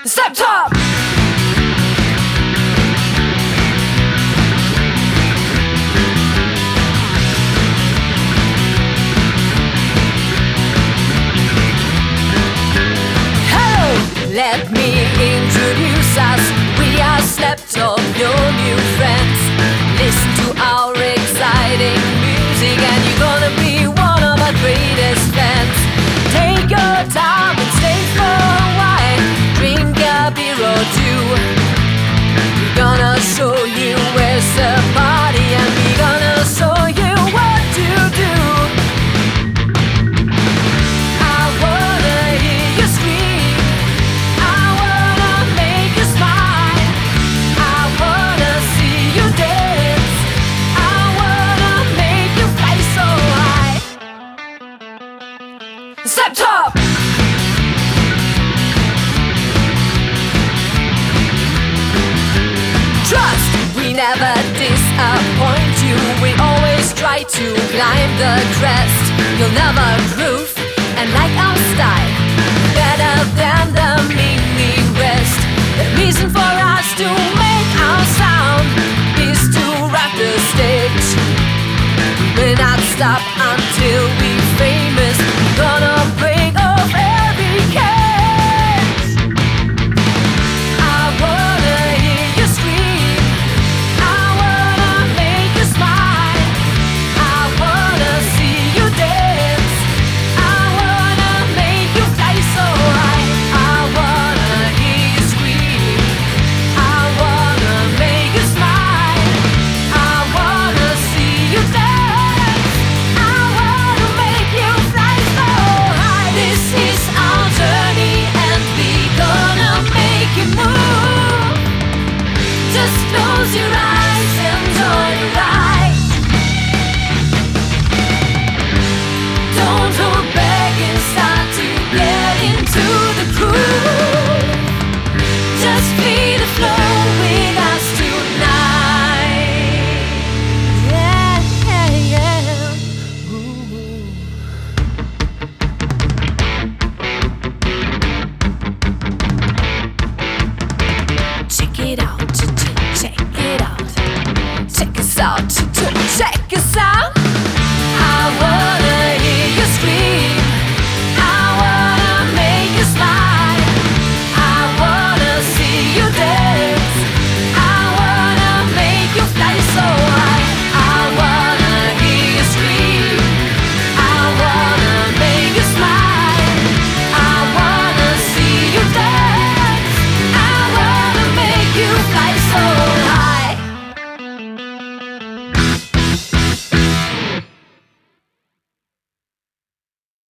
Step top! Let me introduce us. We are Step Top, your new friends. Listen to our exciting music and you're gonna be one of our greatest fans. Take your time and stay for a while. Drink a beer or two. We're gonna show you where's the party and we're gonna show you what to do. I wanna hear you scream. I wanna make you smile. I wanna see you dance. I wanna make you fly so high. Step top! Trust, we never disappoint you. We always try to climb the crest. You'll never groove and like our style better than the mini rest. The reason for us to make our sound is to rock the stage. We'll not stop until we're famous. We're gonna break off every cage. I wanna hear you scream. I wanna make you smile. I wanna see you dance. I wanna make you fly so high. I wanna hear you scream. I wanna make you smile. I wanna see you dance. I wanna make you fly so high. This is our journey and we gonna make you move. Just close your eyes and join the ride. Don't hold back and start to get into the groove. Just feel the flow with us tonight. Yeah, yeah, yeah. Ooh. Check it out, check it out. Check us out